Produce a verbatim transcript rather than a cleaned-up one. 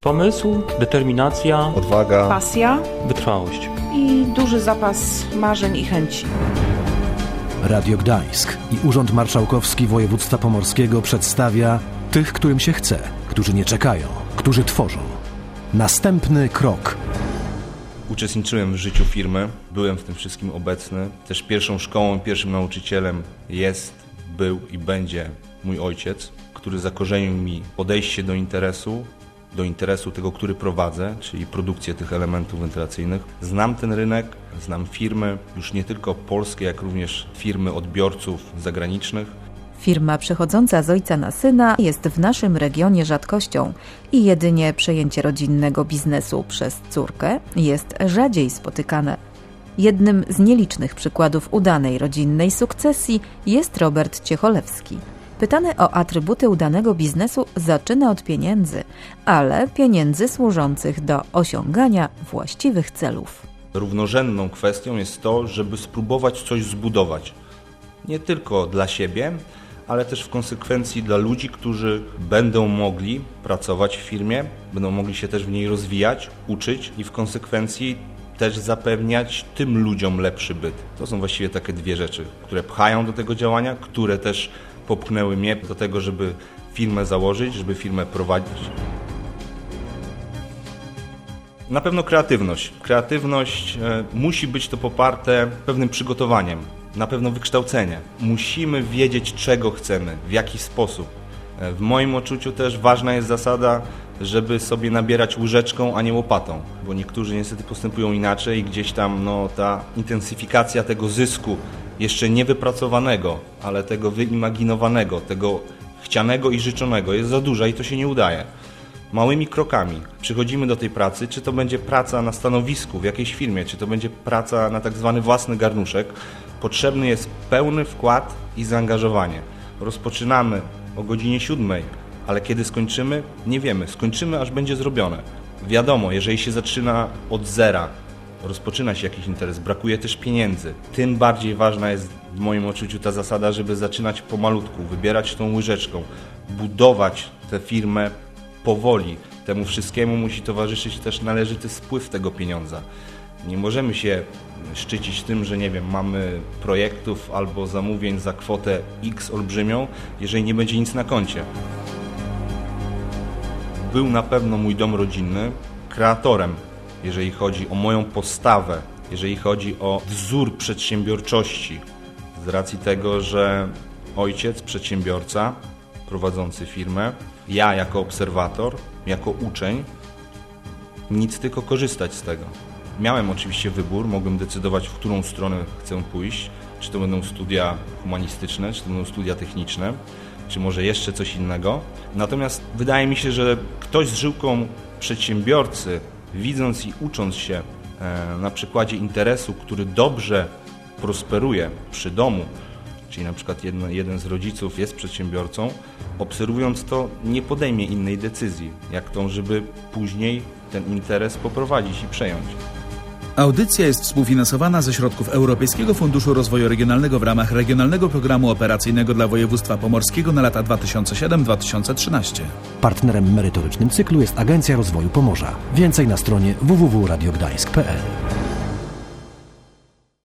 Pomysł, determinacja, odwaga, pasja, wytrwałość i duży zapas marzeń i chęci. Radio Gdańsk i Urząd Marszałkowski Województwa Pomorskiego przedstawia tych, którym się chce, którzy nie czekają, którzy tworzą. Następny krok. Uczestniczyłem w życiu firmy, byłem w tym wszystkim obecny. Też pierwszą szkołą, pierwszym nauczycielem jest, był i będzie mój ojciec, który zakorzenił mi podejście do interesu, do interesu tego, który prowadzę, czyli produkcję tych elementów wentylacyjnych. Znam ten rynek, znam firmy, już nie tylko polskie, jak również firmy odbiorców zagranicznych. Firma przechodząca z ojca na syna jest w naszym regionie rzadkością i jedynie przejęcie rodzinnego biznesu przez córkę jest rzadziej spotykane. Jednym z nielicznych przykładów udanej rodzinnej sukcesji jest Robert Ciecholewski. Pytany o atrybuty udanego biznesu zaczyna od pieniędzy, ale pieniędzy służących do osiągania właściwych celów. Równorzędną kwestią jest to, żeby spróbować coś zbudować. Nie tylko dla siebie, ale też w konsekwencji dla ludzi, którzy będą mogli pracować w firmie, będą mogli się też w niej rozwijać, uczyć i w konsekwencji też zapewniać tym ludziom lepszy byt. To są właściwie takie dwie rzeczy, które pchają do tego działania, które też popchnęły mnie do tego, żeby firmę założyć, żeby firmę prowadzić. Na pewno kreatywność. Kreatywność e, musi być to poparte pewnym przygotowaniem, na pewno wykształcenie. Musimy wiedzieć, czego chcemy, w jaki sposób. E, w moim odczuciu też ważna jest zasada, żeby sobie nabierać łyżeczką, a nie łopatą, bo niektórzy niestety postępują inaczej i gdzieś tam no, ta intensyfikacja tego zysku jeszcze niewypracowanego, ale tego wyimaginowanego, tego chcianego i życzonego jest za duża i to się nie udaje. Małymi krokami przychodzimy do tej pracy, czy to będzie praca na stanowisku w jakiejś firmie, czy to będzie praca na tak zwany własny garnuszek. Potrzebny jest pełny wkład i zaangażowanie. Rozpoczynamy o godzinie siódmej, ale kiedy skończymy? Nie wiemy. Skończymy, aż będzie zrobione. Wiadomo, jeżeli się zaczyna od zera, rozpoczyna się jakiś interes, brakuje też pieniędzy. Tym bardziej ważna jest w moim odczuciu ta zasada, żeby zaczynać pomalutku, wybierać tą łyżeczką, budować tę firmę powoli. Temu wszystkiemu musi towarzyszyć też należyty spływ tego pieniądza. Nie możemy się szczycić tym, że nie wiem, mamy projektów albo zamówień za kwotę X olbrzymią, jeżeli nie będzie nic na koncie. Był na pewno mój dom rodzinny kreatorem, jeżeli chodzi o moją postawę, jeżeli chodzi o wzór przedsiębiorczości. Z racji tego, że ojciec, przedsiębiorca, prowadzący firmę, ja jako obserwator, jako uczeń, nic tylko korzystać z tego. Miałem oczywiście wybór, mogłem decydować, w którą stronę chcę pójść, czy to będą studia humanistyczne, czy to będą studia techniczne, czy może jeszcze coś innego. Natomiast wydaje mi się, że ktoś z żyłką przedsiębiorcy, widząc i ucząc się e, na przykładzie interesu, który dobrze prosperuje przy domu, czyli na przykład jeden, jeden z rodziców jest przedsiębiorcą, obserwując to nie podejmie innej decyzji, jak tą, żeby później ten interes poprowadzić i przejąć. Audycja jest współfinansowana ze środków Europejskiego Funduszu Rozwoju Regionalnego w ramach Regionalnego Programu Operacyjnego dla Województwa Pomorskiego na lata dwa tysiące siódmy do dwa tysiące trzynastego. Partnerem merytorycznym cyklu jest Agencja Rozwoju Pomorza. Więcej na stronie w w w kropka radio gdańsk kropka p l.